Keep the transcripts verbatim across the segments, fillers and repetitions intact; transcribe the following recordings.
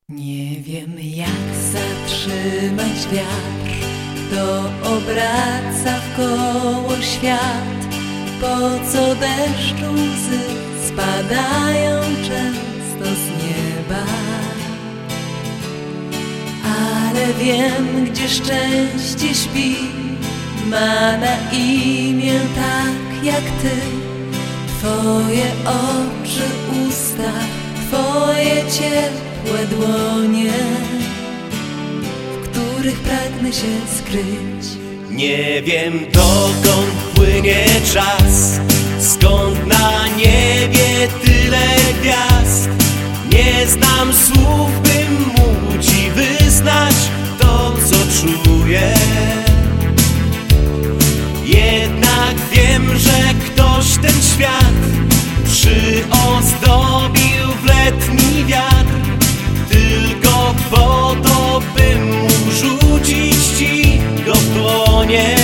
Nie wiem, jak zatrzymać wiatr, to obraca wkoło świat. Po co deszczu łzy spadają często z nieba? Ale wiem, gdzie szczęście śpi, ma na imię tak jak ty. Twoje oczy, usta, twoje ciepłe dłonie, w których pragnę się skryć. Nie wiem, dokąd płynie czas, skąd na niebie tyle gwiazd. Nie znam słów, bym mógł ci wyznać to, co czuję. Jednak wiem, że ktoś ten świat przyozdobił w letni wiatr, tylko po to, bym mógł rzucić ci go w dłonie,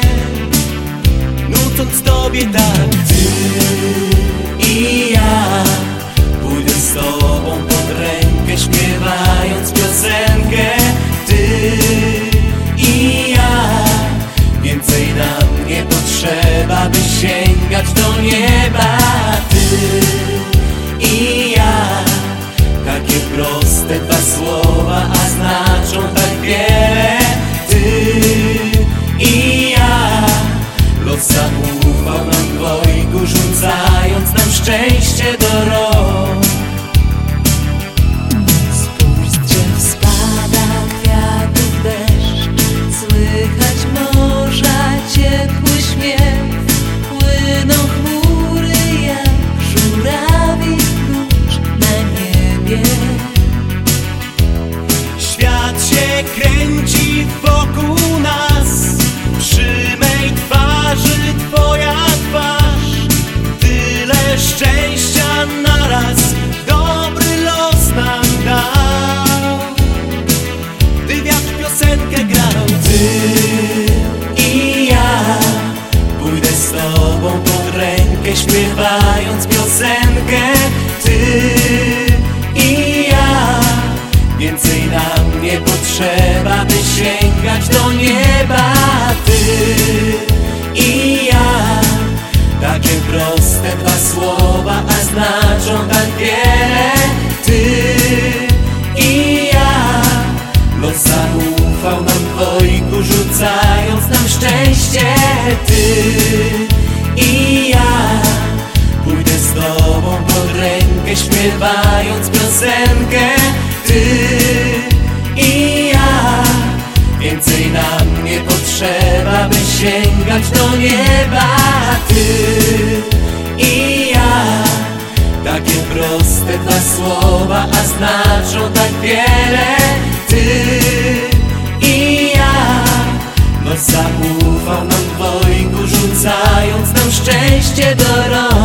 nucąc tobie tak. Ty i ja pójdę z tobą pod rękę, śpiewając piosenkę. Ty i ja, więcej nam nie potrzeba, by sięgać do nieba. Ty i ja, takie proste dwa słowa, a znaczą tak wiele. Ty i ja, los zaufał nam dwojgu, rzucając nam szczęście do rąk. Spójrz, z drzew spada kwiatów deszcz, słychać morza ciepły śpiew. Płyną chmury jak żurawi kurcz na niebie. Świat się kręci wokół nas, przy mej twarzy twoja twarz. Tyle szczęścia naraz dobry los nam dał. Ty wiatr piosenkę grał. Ty i ja pójdę z tobą pod rękę, śpiewając piosenkę. Ty i ja, więcej nam nie potrzeba, by sięgać do nieba. Ty i ja, takie proste dwa słowa, a znaczą tak wiele. Ty i ja, los zaufał nam dwojgu, rzucając nam szczęście. Ty i ja pójdę z tobą pod rękę, śpiewając piosenkę. Ty i ja, więcej nam nie potrzeba, by sięgać do nieba. Ty i ja, takie proste dwa słowa, a znaczą tak wiele. Ty i ja, los zaufał nam dwojgu, rzucając nam szczęście do rąk.